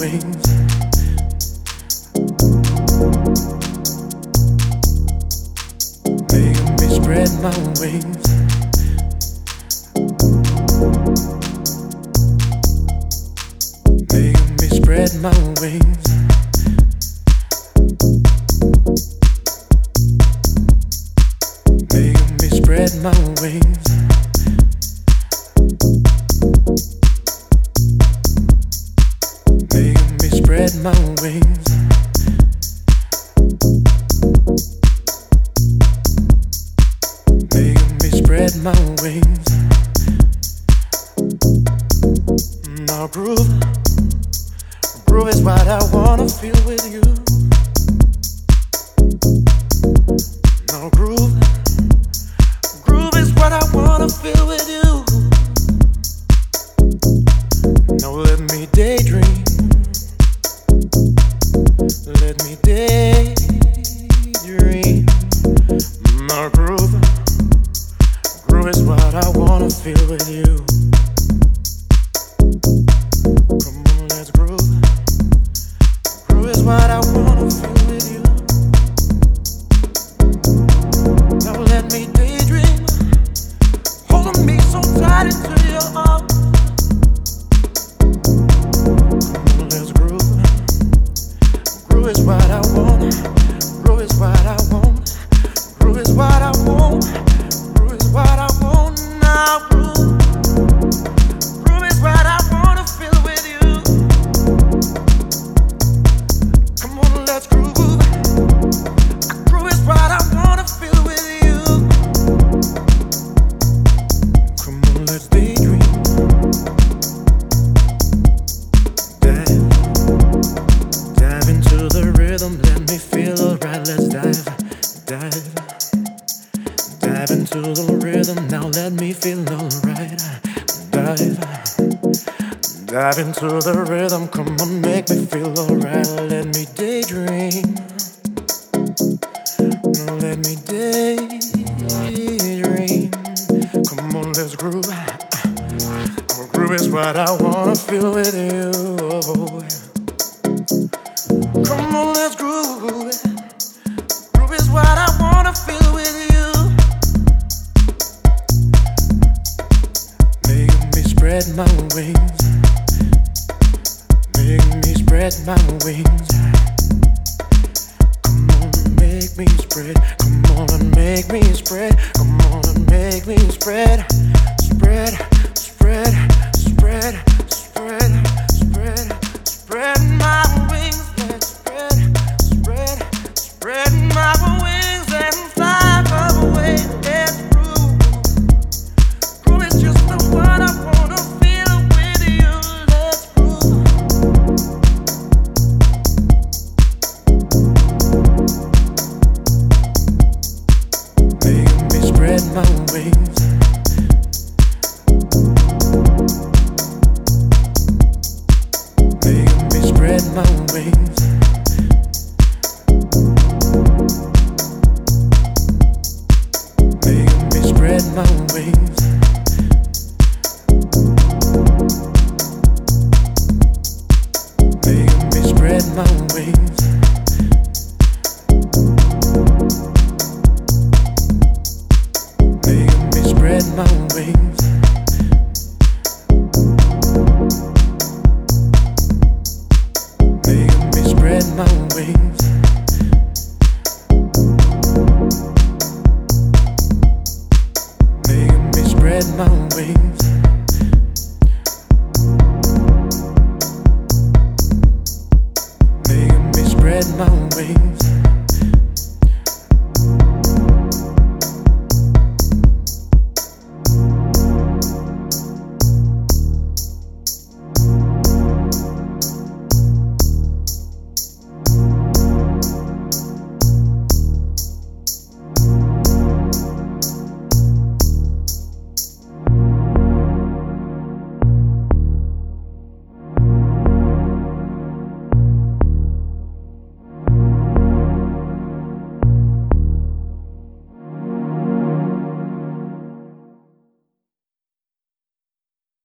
wings. Making me spread my wings. Making me spread my wings. Making me spread my wings. Making me spread my wings. Making me spread my wings. Now groove is what I wanna feel with you. Now groove is what I wanna feel with you. Now let me daydream. Let me daydream. Now groove is what I wanna feel with you. Come on, let's groove. Groove is what I wanna feel with you. Now let me daydream. Holding me so tight into your arms. Come on, let's groove. Groove is what I want. Groove is what I want. Groove is what I want. Groove is what I want now. Groove is what I wanna feel with you. Come on, let's groove. Groove is what I wanna feel with you. Come on, let's daydream. Dive into the rhythm. Let me feel alright. Let's dive into the rhythm. Now let me feel alright. Dive into the rhythm. Come on, make me feel alright. Let me daydream. Now let me daydream. Come on, let's groove. Groove is what I wanna feel with you. Come on, let's groove. Groove is what I wanna feel with you. Making me spread my wings. Making me spread my wings. Come on and make me spread. Come on and make me spread. Come on and make me spread. Spread, spread, spread, spread, spread, spread my wings. Let's spread, spread, spread my wings and fly away. Let's groove. Groove is just the one I wanna feel with you. Let's groove. Making me spread my wings. Making me spread my wings. Making me spread my wings. Making me spread my wings. Making me spread my wings. Making me spread my wings. Making me spread my wings.